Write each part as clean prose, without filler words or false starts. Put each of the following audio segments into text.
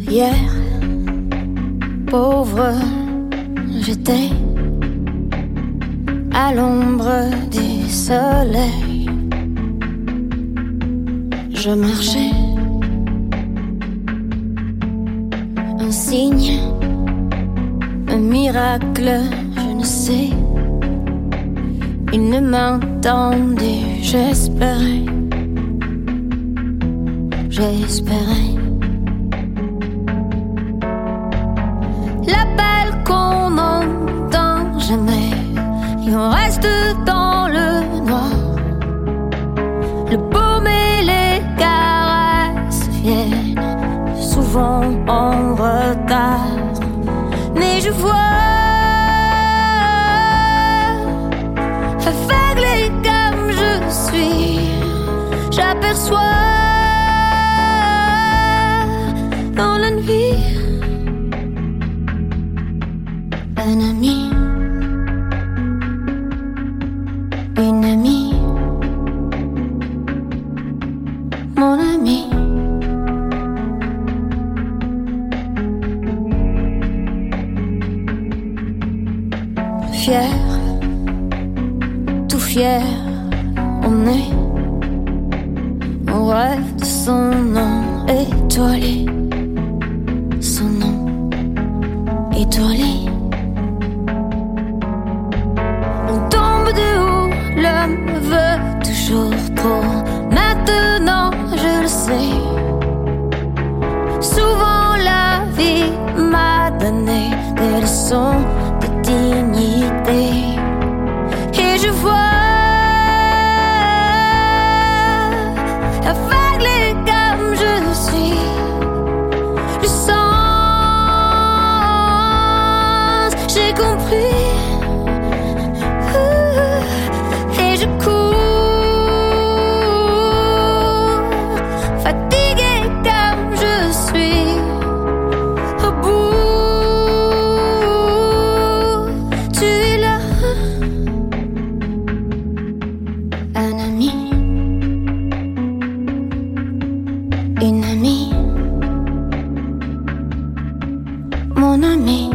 Hier, pauvre, j'étais à l'ombre du soleil. Je marchais, un signe, un miracle, je ne sais. Une main tendue, j'espérais. L'appel qu'on n'entend jamais, et on reste dans le noir. Le baume et les caresses viennent souvent en retard. Mais je vois, aveuglé comme je suis, j'aperçois dans la nuit un ami, une amie, mon ami. Fier, tout fier, on rêve de son nom étoilé, son nom étoilé. On tombe de haut, l'homme veut toujours trop. Maintenant je le sais, souvent la vie m'a donné des leçons de dignité. Et je vois, aveuglé comme je suis, le sens, j'ai compris. Et je cours, fatigué comme je suis, au bout, tu es là, un ami, une amie, mon ami.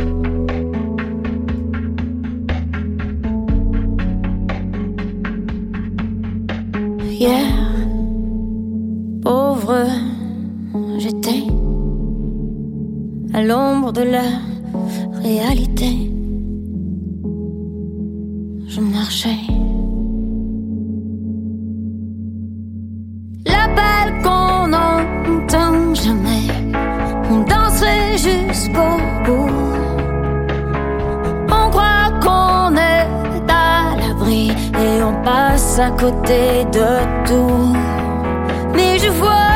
Hier, pauvre, j'étais à l'ombre de la réalité. Je marchais. L'appel qu'on n'entend jamais, on danserait jusqu'au bout. On croit qu'on est à l'abri et on passe à côté de tout. Mais je vois